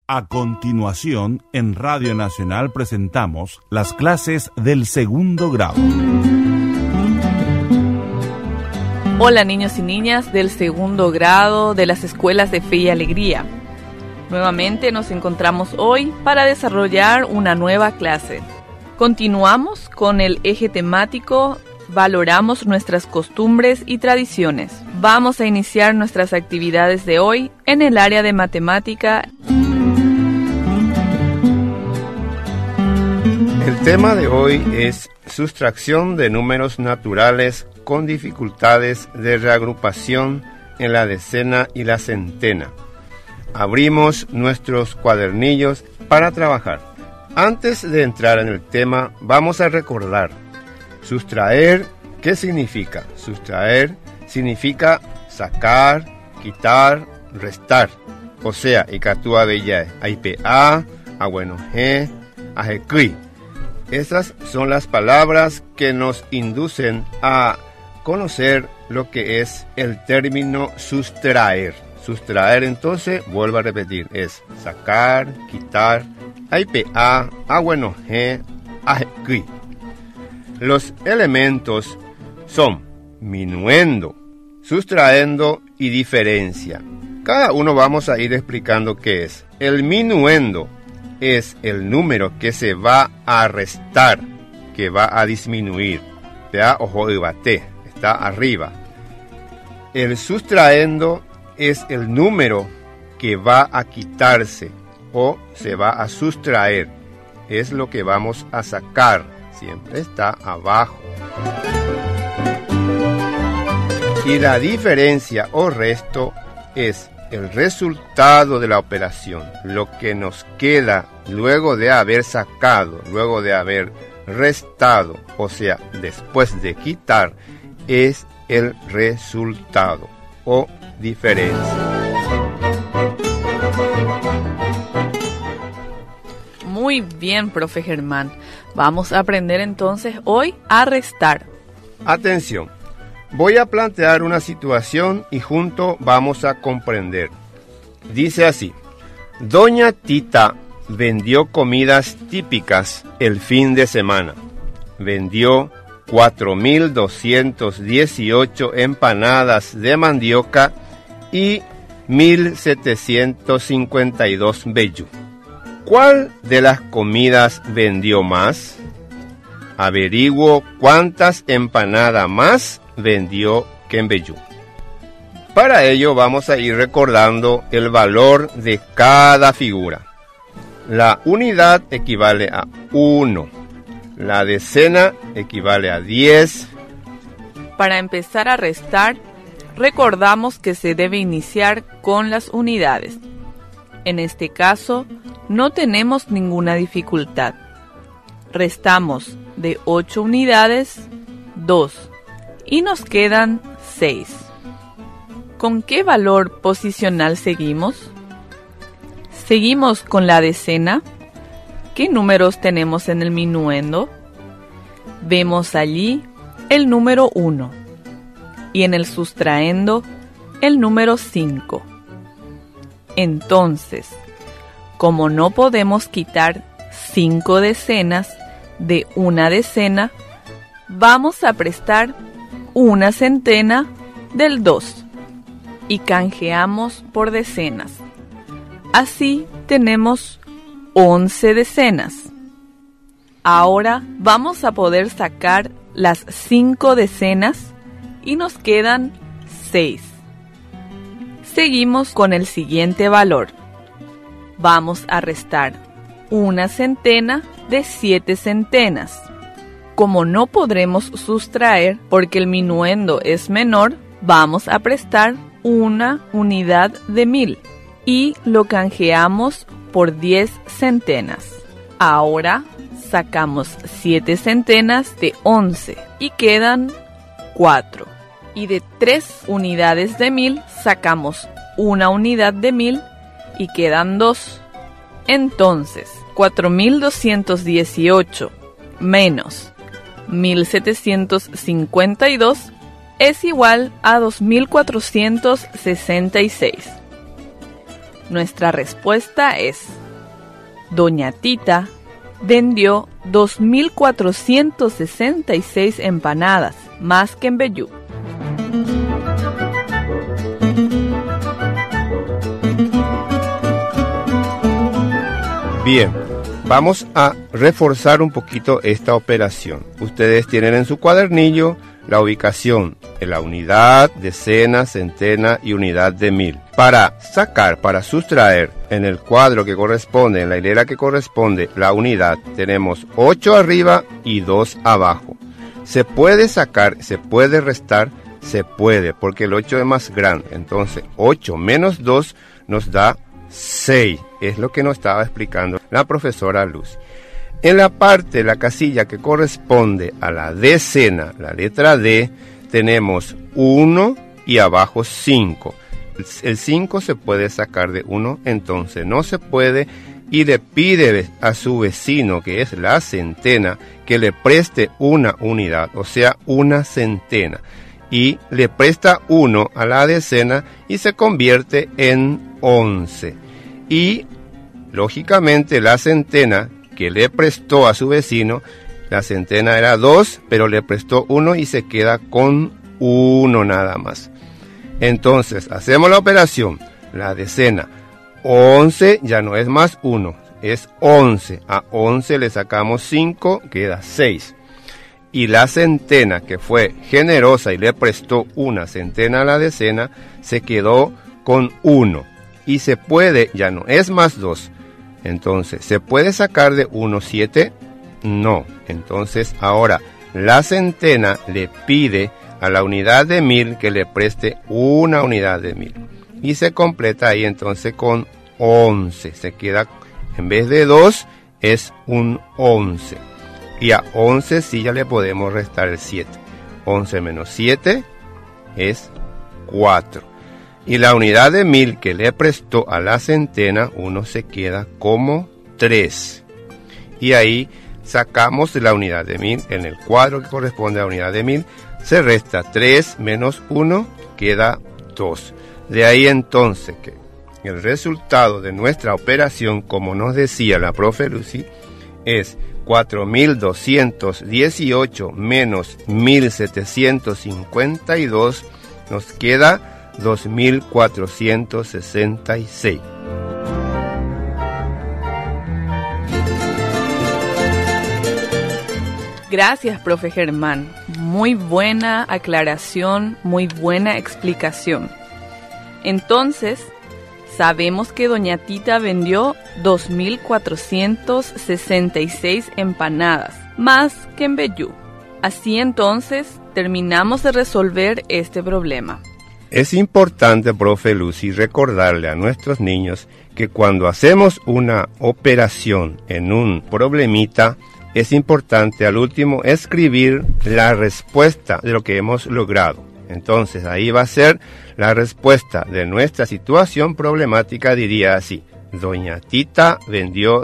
A continuación, en Radio Nacional presentamos las clases del segundo grado. Hola niños y niñas del segundo grado de las escuelas de Fe y Alegría. Nuevamente nos encontramos hoy para desarrollar una nueva clase. Continuamos con el eje temático Valoramos nuestras costumbres y tradiciones. Vamos a iniciar nuestras actividades de hoy en el área de matemática. El tema de hoy es sustracción de números naturales con dificultades de reagrupación en la decena y la centena. Abrimos nuestros cuadernillos para trabajar. Antes de entrar en el tema, vamos a recordar. Sustraer, ¿qué significa? Sustraer significa sacar, quitar, restar. O sea, ikatua beyae, aipa, abuenoje, ajekui. Esas son las palabras que nos inducen a conocer lo que es el término sustraer. Sustraer, entonces, vuelvo a repetir, es sacar, quitar, aipa, abuenoje, ajekui. Los elementos son minuendo, sustraendo y diferencia. Cada uno vamos a ir explicando qué es. El minuendo es el número que se va a restar, que va a disminuir. Vea, ojo y bate, está arriba. El sustraendo es el número que va a quitarse o se va a sustraer. Es lo que vamos a sacar. Siempre está abajo. Y la diferencia o resto es el resultado de la operación, lo que nos queda luego de haber sacado, luego de haber restado, o sea, después de quitar, es el resultado o diferencia. Muy bien, profe Germán. Vamos a aprender entonces hoy a restar. Atención, voy a plantear una situación y juntos vamos a comprender. Dice así: Doña Tita vendió comidas típicas el fin de semana. Vendió 4.218 empanadas de mandioca y 1.752 vellú. ¿Cuál de las comidas vendió más? Averiguo cuántas empanadas más vendió que en vellú. Para ello vamos a ir recordando el valor de cada figura. La unidad equivale a 1. La decena equivale a 10. Para empezar a restar, recordamos que se debe iniciar con las unidades. En este caso, no tenemos ninguna dificultad. Restamos de 8 unidades, 2, y nos quedan 6. ¿Con qué valor posicional seguimos? Seguimos con la decena. ¿Qué números tenemos en el minuendo? Vemos allí el número 1 y en el sustraendo el número 5. Entonces, como no podemos quitar 5 decenas de una decena, vamos a prestar una centena del 2 y canjeamos por decenas. Así tenemos 11 decenas. Ahora vamos a poder sacar las 5 decenas y nos quedan 6. Seguimos con el siguiente valor. Vamos a restar una centena de 7 centenas. Como no podremos sustraer porque el minuendo es menor, vamos a prestar una unidad de 1000 y lo canjeamos por 10 centenas. Ahora sacamos 7 centenas de 11 y quedan 4. Y de 3 unidades de 1000 sacamos una unidad de 1000 y quedan 2. Entonces, 4.218 menos 1.752 es igual a 2.466. Nuestra respuesta es Doña Tita vendió 2.466 empanadas, más que en Vellú. Bien, vamos a reforzar un poquito esta operación. Ustedes tienen en su cuadernillo la ubicación en la unidad, decena, centena y unidad de mil. Para sustraer en el cuadro que corresponde, en la hilera que corresponde, la unidad, tenemos 8 arriba y 2 abajo. Se puede sacar, se puede restar, se puede, porque el 8 es más grande. Entonces, 8 menos 2 nos da 6. Es lo que nos estaba explicando la profesora Luz. En la parte, la casilla que corresponde a la decena, la letra D, tenemos 1 y abajo 5. El 5 se puede sacar de 1, entonces no se puede, y le pide a su vecino, que es la centena, que le preste una unidad, o sea, una centena. Y le presta 1 a la decena y se convierte en 11. Y, lógicamente, la centena que le prestó a su vecino, la centena era 2, pero le prestó 1 y se queda con 1 nada más. Entonces, hacemos la operación, la decena, 11 ya no es más 1, es 11. A 11 le sacamos 5, queda 6. Y la centena, que fue generosa y le prestó una centena a la decena, se quedó con 1. Y se puede, ya no es más 2. Entonces, ¿se puede sacar de 1 7? No. Entonces, ahora, la centena le pide a la unidad de 1000 que le preste una unidad de 1000. Y se completa ahí entonces con 11. Se queda, en vez de 2, es un 11. Y a 11 sí ya le podemos restar el 7. 11 menos 7 es 4. Y la unidad de 1000 que le prestó a la centena, uno se queda como 3. Y ahí sacamos la unidad de 1000 en el cuadro que corresponde a la unidad de 1000. Se resta 3 menos 1, queda 2. De ahí entonces que el resultado de nuestra operación, como nos decía la profe Lucy, es 4.218 menos 1.752, nos queda 2.466. Gracias, profe Germán. Muy buena aclaración, muy buena explicación. Entonces, sabemos que doña Tita vendió 2.466 empanadas, más que en Vellú. Así entonces, terminamos de resolver este problema. Es importante, profe Lucy, recordarle a nuestros niños que cuando hacemos una operación en un problemita, es importante al último escribir la respuesta de lo que hemos logrado. Entonces ahí va a ser la respuesta de nuestra situación problemática, diría así: doña Tita vendió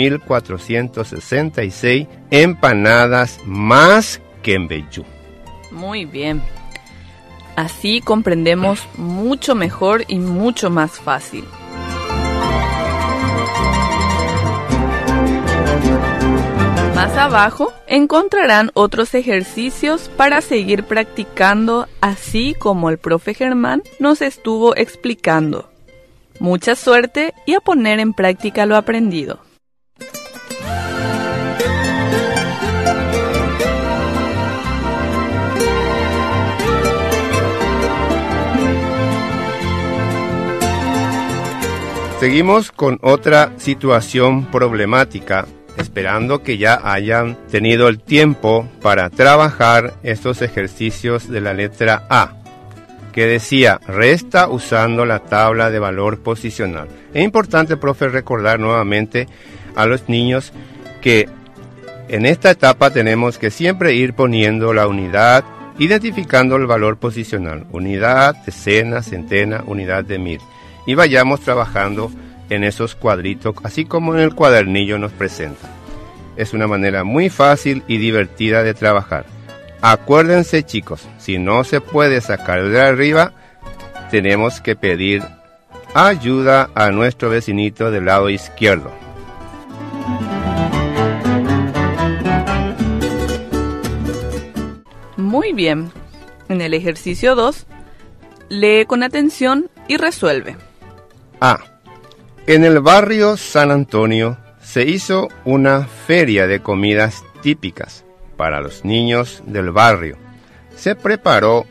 2.466 empanadas más que en Vellú. Muy bien. Así comprendemos mucho mejor y mucho más fácil. Más abajo encontrarán otros ejercicios para seguir practicando, así como el profe Germán nos estuvo explicando. Mucha suerte y a poner en práctica lo aprendido. Seguimos con otra situación problemática, esperando que ya hayan tenido el tiempo para trabajar estos ejercicios de la letra A, que decía: resta usando la tabla de valor posicional. Es importante, profe, recordar nuevamente a los niños que en esta etapa tenemos que siempre ir poniendo la unidad, identificando el valor posicional: unidad, decena, centena, unidad de 1000. Y vayamos trabajando en esos cuadritos, así como en el cuadernillo nos presenta. Es una manera muy fácil y divertida de trabajar. Acuérdense, chicos, si no se puede sacar de arriba, tenemos que pedir ayuda a nuestro vecinito del lado izquierdo. Muy bien. En el ejercicio 2, lee con atención y resuelve. A. En el barrio San Antonio se hizo una feria de comidas típicas para los niños del barrio. Se preparó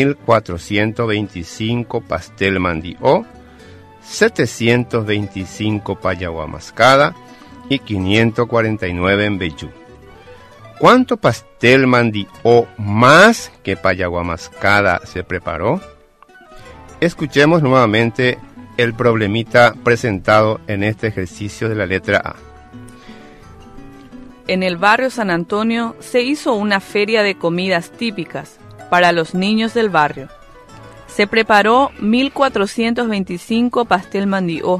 1.425 pastel mandió, 725 payagua mascada y 549 mbejú. ¿Cuánto pastel mandió más que payagua mascada se preparó? Escuchemos nuevamente el problemita presentado en este ejercicio de la letra A. En el barrio San Antonio se hizo una feria de comidas típicas para los niños del barrio. Se preparó 1.425 pastel mandió,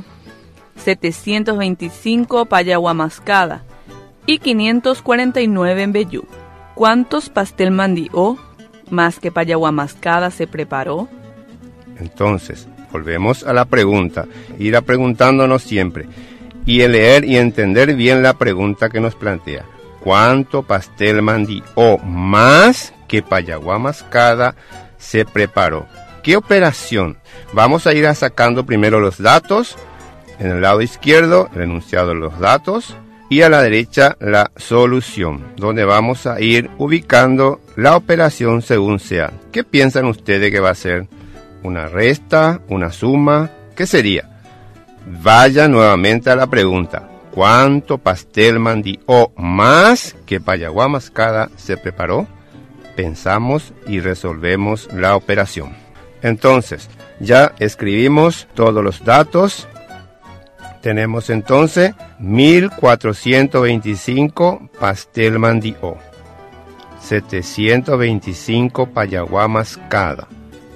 725 payagua mascada y 549 mbejú. ¿Cuántos pastel mandió más que payagua mascada se preparó? Entonces, volvemos a la pregunta, ir a preguntándonos siempre y el leer y entender bien la pregunta que nos plantea. ¿Cuánto pastel mandió más que payagua mascada se preparó? ¿Qué operación? Vamos a ir sacando primero los datos. En el lado izquierdo, el enunciado de los datos. Y a la derecha, la solución, donde vamos a ir ubicando la operación según sea. ¿Qué piensan ustedes que va a ser? ¿Una resta? ¿Una suma? ¿Qué sería? Vaya nuevamente a la pregunta. ¿Cuánto pastel mandió más que payagua mascada se preparó? Pensamos y resolvemos la operación. Entonces, ya escribimos todos los datos. Tenemos entonces 1.425 pastel mandió, 725 payagua mascada,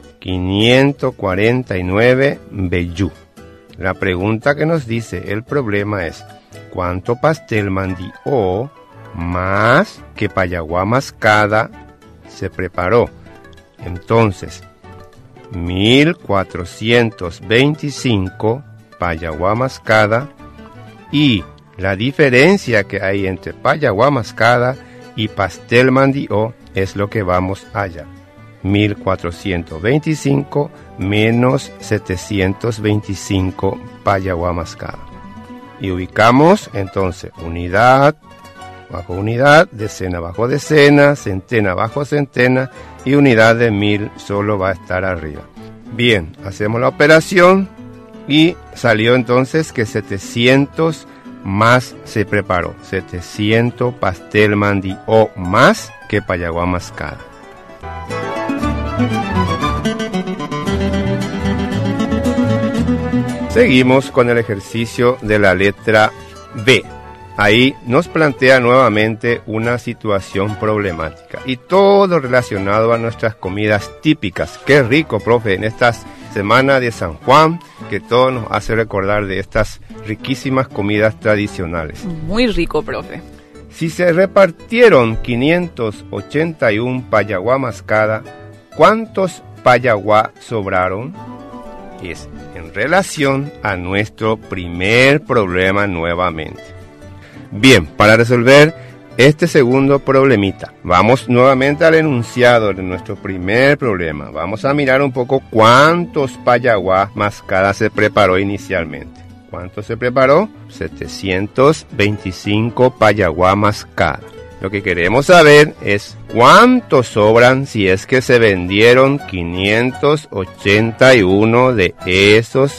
549 mbejú. La pregunta que nos dice el problema es, ¿cuánto pastel mandió más que payagua mascada se preparó? Entonces, 1.425 payagua mascada y la diferencia que hay entre payagua mascada y pastel mandió es lo que vamos a hallar. 1.425 menos 725 payagua mascada. Y ubicamos entonces unidad bajo unidad, decena bajo decena, centena bajo centena y unidad de 1000 solo va a estar arriba. Bien, hacemos la operación y salió entonces que 700 más se preparó. 700 pastel mandió más que payagua mascada. Seguimos con el ejercicio de la letra B. Ahí nos plantea nuevamente una situación problemática y todo relacionado a nuestras comidas típicas. Qué rico, profe, en estas semanas de San Juan, que todo nos hace recordar de estas riquísimas comidas tradicionales. Muy rico, profe. Si se repartieron 581 payagua mascada, ¿cuántos payagua sobraron? Es en relación a nuestro primer problema nuevamente. Bien, para resolver este segundo problemita, vamos nuevamente al enunciado de nuestro primer problema. Vamos a mirar un poco cuántos payagua mascada se preparó inicialmente. ¿Cuánto se preparó? 725 payagua mascada. Lo que queremos saber es cuántos sobran si es que se vendieron 581 de esos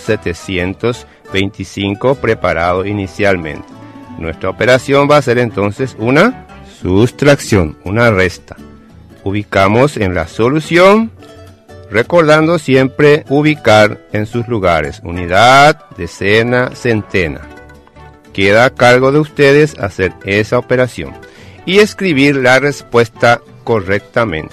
725 preparados inicialmente. Nuestra operación va a ser entonces una sustracción, una resta. Ubicamos en la solución, recordando siempre ubicar en sus lugares unidad, decena, centena. Queda a cargo de ustedes hacer esa operación y escribir la respuesta correctamente.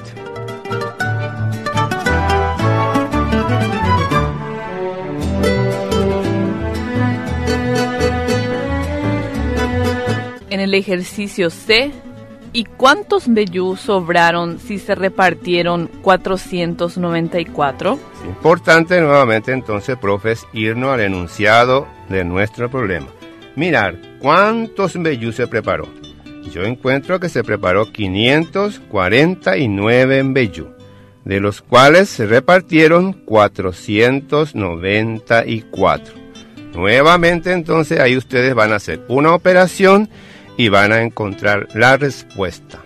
En el ejercicio C, ¿y cuántos mbejú sobraron si se repartieron 494? Es importante nuevamente entonces, profes, irnos al enunciado de nuestro problema. Mirar cuántos mbejú se preparó. yo encuentro que se preparó 549 mbejú, de los cuales se repartieron 494. Nuevamente, entonces, ahí ustedes van a hacer una operación y van a encontrar la respuesta.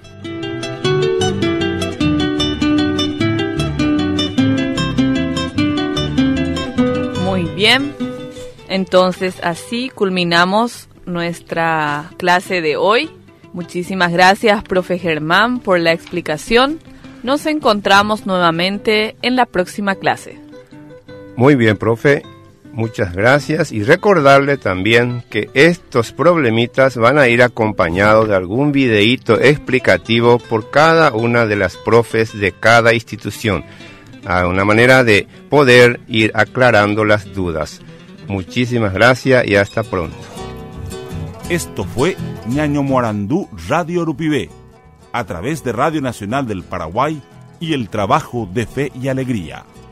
Muy bien, entonces así culminamos nuestra clase de hoy. Muchísimas gracias, profe Germán, por la explicación. Nos encontramos nuevamente en la próxima clase. Muy bien, profe. Muchas gracias, y recordarle también que estos problemitas van a ir acompañados de algún videíto explicativo por cada una de las profes de cada institución, a una manera de poder ir aclarando las dudas. Muchísimas gracias y hasta pronto. Esto fue Ñaño Morandú Radio Urupibé, a través de Radio Nacional del Paraguay y el trabajo de Fe y Alegría.